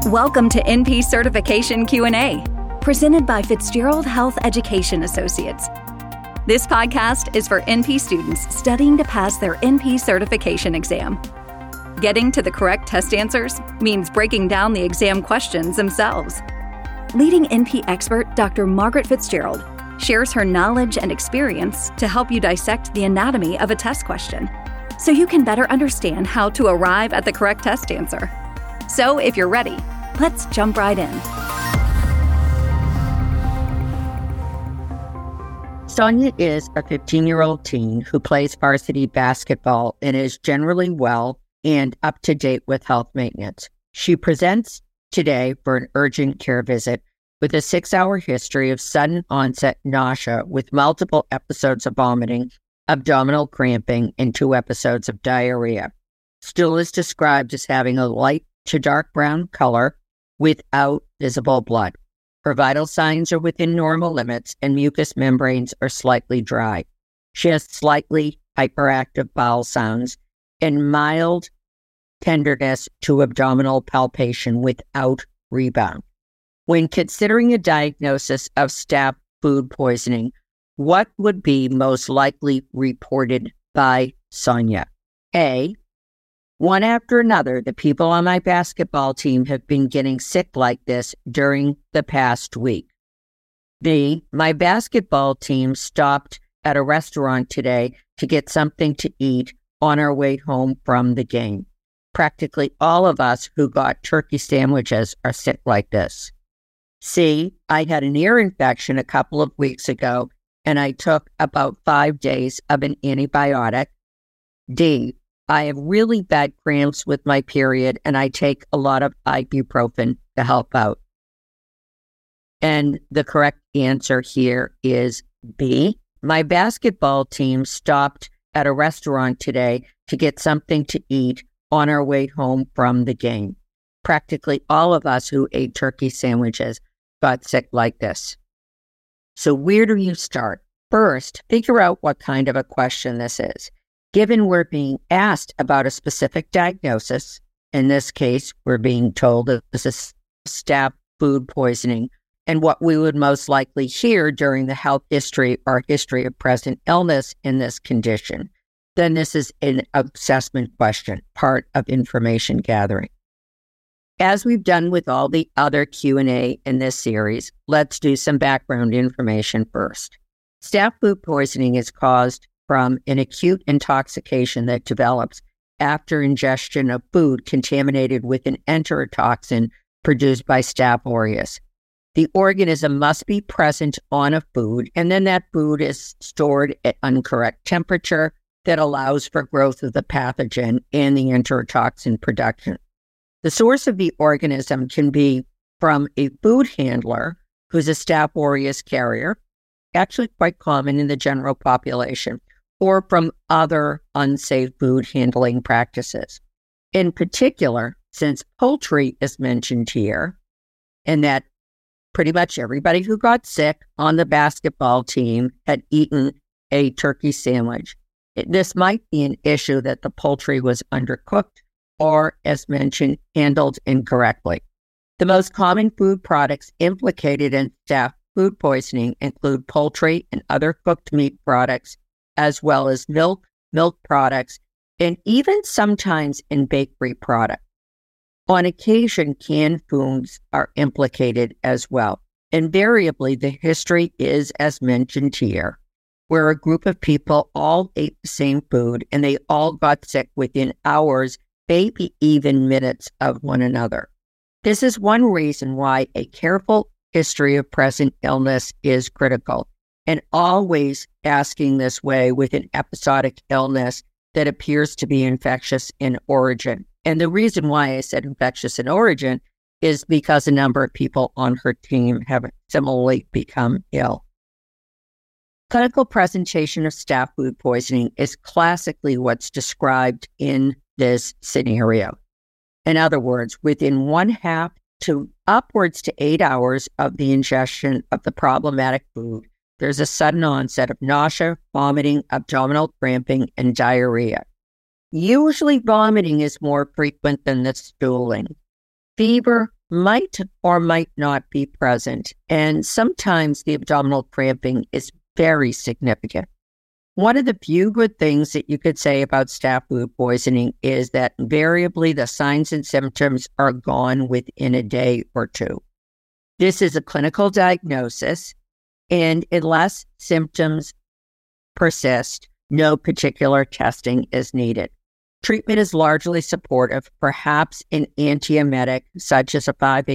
Welcome to NP Certification Q&A, presented by Fitzgerald Health Education Associates. This podcast is for NP students studying to pass their NP certification exam. Getting to the correct test answers means breaking down the exam questions themselves. Leading NP expert Dr. Margaret Fitzgerald shares her knowledge and experience to help you dissect the anatomy of a test question, so you can better understand how to arrive at the correct test answer. So if you're ready, let's jump right in. Sonia is a 15-year-old teen who plays varsity basketball and is generally well and up to date with health maintenance. She presents today for an urgent care visit with a 6-hour history of sudden onset nausea with multiple episodes of vomiting, abdominal cramping, and 2 episodes of diarrhea. Stool is described as having a light to dark brown color without visible blood. Her vital signs are within normal limits and mucous membranes are slightly dry. She has slightly hyperactive bowel sounds and mild tenderness to abdominal palpation without rebound. When considering a diagnosis of staph food poisoning, what would be most likely reported by Sonia? A, one after another, the people on my basketball team have been getting sick like this during the past week. B, my basketball team stopped at a restaurant today to get something to eat on our way home from the game. Practically all of us who got turkey sandwiches are sick like this. C, I had an ear infection a couple of weeks ago and I took about 5 days of an antibiotic. D, I have really bad cramps with my period and I take a lot of ibuprofen to help out. And the correct answer here is B. My basketball team stopped at a restaurant today to get something to eat on our way home from the game. Practically all of us who ate turkey sandwiches got sick like this. So where do you start? First, figure out what kind of a question this is. Given we're being asked about a specific diagnosis, in this case, we're being told that this is staph food poisoning, and what we would most likely hear during the health history or history of present illness in this condition, then this is an assessment question, part of information gathering. As we've done with all the other Q&A in this series, let's do some background information first. Staph food poisoning is caused from an acute intoxication that develops after ingestion of food contaminated with an enterotoxin produced by Staph aureus. The organism must be present on a food, and then that food is stored at incorrect temperature that allows for growth of the pathogen and the enterotoxin production. The source of the organism can be from a food handler who's a Staph aureus carrier, actually quite common in the general population, or from other unsafe food handling practices. In particular, since poultry is mentioned here, and that pretty much everybody who got sick on the basketball team had eaten a turkey sandwich, this might be an issue that the poultry was undercooked or, as mentioned, handled incorrectly. The most common food products implicated in staph food poisoning include poultry and other cooked meat products, as well as milk products, and even sometimes in bakery products. On occasion, canned foods are implicated as well. Invariably, the history is as mentioned here, where a group of people all ate the same food and they all got sick within hours, maybe even minutes of one another. This is one reason why a careful history of present illness is critical, and always asking this way with an episodic illness that appears to be infectious in origin. And the reason why I said infectious in origin is because a number of people on her team have similarly become ill. Clinical presentation of staph food poisoning is classically what's described in this scenario. In other words, within 1/2 to upwards to 8 hours of the ingestion of the problematic food, there's a sudden onset of nausea, vomiting, abdominal cramping, and diarrhea. Usually vomiting is more frequent than the stooling. Fever, might or might not be present, and sometimes the abdominal cramping is very significant. One of the few good things that you could say about staph food poisoning is that invariably the signs and symptoms are gone within a day or two. This is a clinical diagnosis, and unless symptoms persist, no particular testing is needed. Treatment is largely supportive, perhaps an antiemetic such as a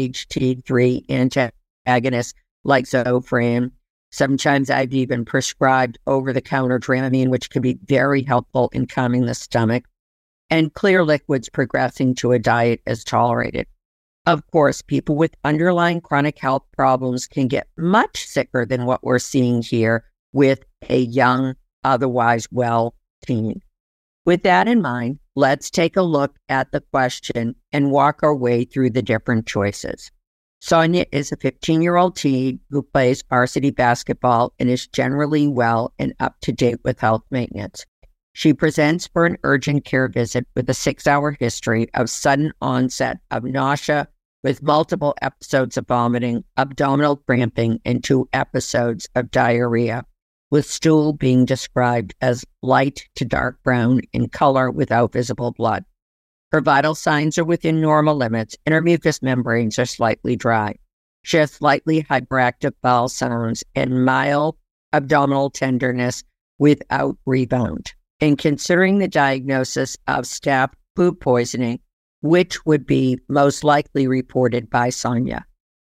5-HT3 antagonist like Zofran. Sometimes I've even prescribed over-the-counter Dramamine, which can be very helpful in calming the stomach, and clear liquids progressing to a diet as tolerated. Of course, people with underlying chronic health problems can get much sicker than what we're seeing here with a young, otherwise well teen. With that in mind, let's take a look at the question and walk our way through the different choices. Sonia is a 15-year-old teen who plays varsity basketball and is generally well and up to date with health maintenance. She presents for an urgent care visit with a 6-hour history of sudden onset of nausea with multiple episodes of vomiting, abdominal cramping, and 2 episodes of diarrhea, with stool being described as light to dark brown in color without visible blood. Her vital signs are within normal limits, and her mucous membranes are slightly dry. She has slightly hyperactive bowel sounds and mild abdominal tenderness without rebound. In considering the diagnosis of staph food poisoning, which would be most likely reported by Sonia?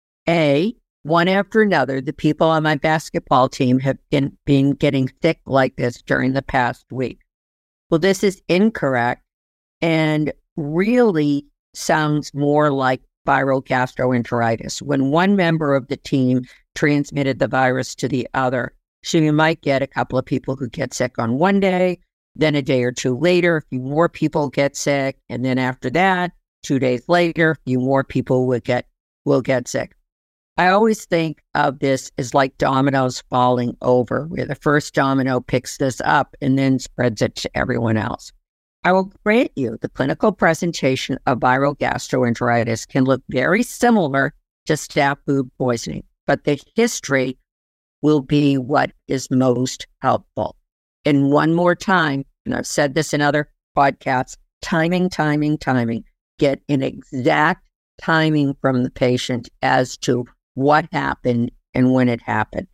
A, one after another, the people on my basketball team have been getting sick like this during the past week. Well, this is incorrect and really sounds more like viral gastroenteritis. When one member of the team transmitted the virus to the other, so you might get a couple of people who get sick on one day, then a day or two later, a few more people get sick, and then after that, 2 days later, a few more people will get sick. I always think of this as like dominoes falling over, where the first domino picks this up and then spreads it to everyone else. I will grant you the clinical presentation of viral gastroenteritis can look very similar to staph food poisoning, but the history will be what is most helpful. And one more time, and I've said this in other podcasts, timing. Get an exact timing from the patient as to what happened and when it happened.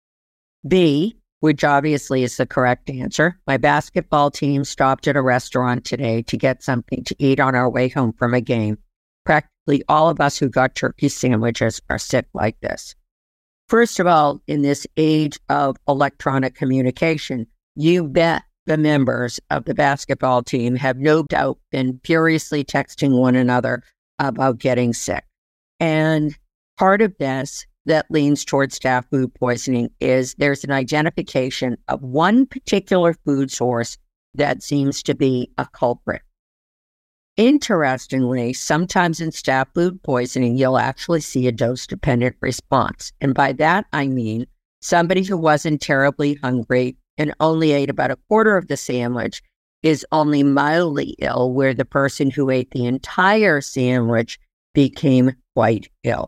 B, which obviously is the correct answer. My basketball team stopped at a restaurant today to get something to eat on our way home from a game. Practically all of us who got turkey sandwiches are sick like this. First of all, in this age of electronic communication, you bet the members of the basketball team have no doubt been furiously texting one another about getting sick. And part of this that leans towards staph food poisoning is there's an identification of one particular food source that seems to be a culprit. Interestingly, sometimes in staph food poisoning, you'll actually see a dose-dependent response. And by that, I mean somebody who wasn't terribly hungry and only ate about a quarter of the sandwich is only mildly ill, where the person who ate the entire sandwich became quite ill.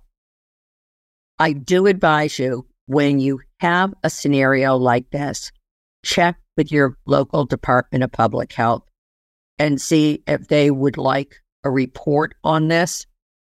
I do advise you, when you have a scenario like this, check with your local Department of Public Health and see if they would like a report on this.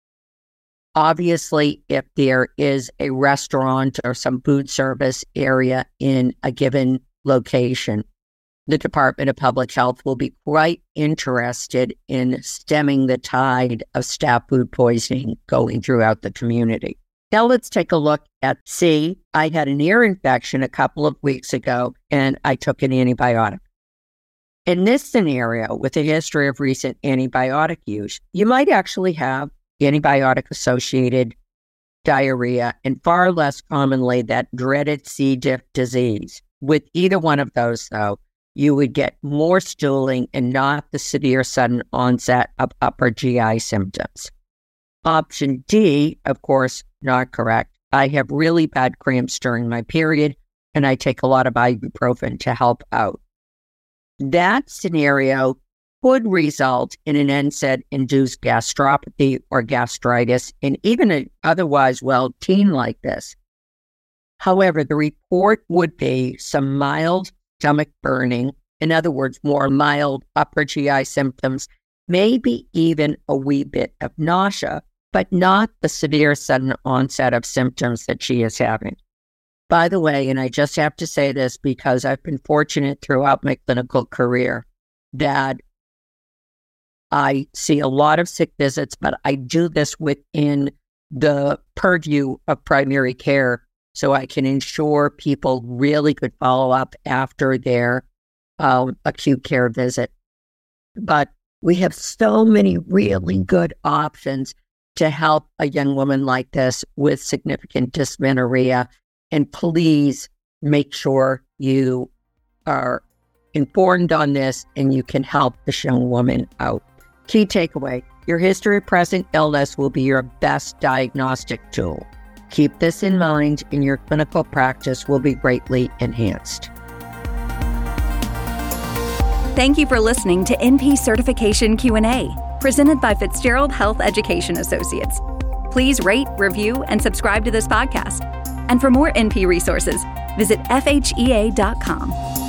Obviously, if there is a restaurant or some food service area in a given location, the Department of Public Health will be quite interested in stemming the tide of staph food poisoning going throughout the community. Now let's take a look at C. I had an ear infection a couple of weeks ago, and I took an antibiotic. In this scenario, with a history of recent antibiotic use, you might actually have antibiotic-associated diarrhea, and far less commonly that dreaded C. diff disease. With either one of those, though, you would get more stooling and not the severe sudden onset of upper GI symptoms. Option D, of course, not correct. I have really bad cramps during my period, and I take a lot of ibuprofen to help out. That scenario could result in an NSAID-induced gastropathy or gastritis in even an otherwise well teen like this. However, the report would be some mild stomach burning, in other words, more mild upper GI symptoms, maybe even a wee bit of nausea, but not the severe sudden onset of symptoms that she is having. By the way, and I just have to say this because I've been fortunate throughout my clinical career that I see a lot of sick visits, but I do this within the purview of primary care so I can ensure people really could follow up after their acute care visit. But we have so many really good options to help a young woman like this with significant dysmenorrhea. And please make sure you are informed on this and you can help this young woman out. Key takeaway, your history of present illness will be your best diagnostic tool. Keep this in mind and your clinical practice will be greatly enhanced. Thank you for listening to NP Certification Q&A, presented by Fitzgerald Health Education Associates. Please rate, review, and subscribe to this podcast. And for more NP resources, visit FHEA.com.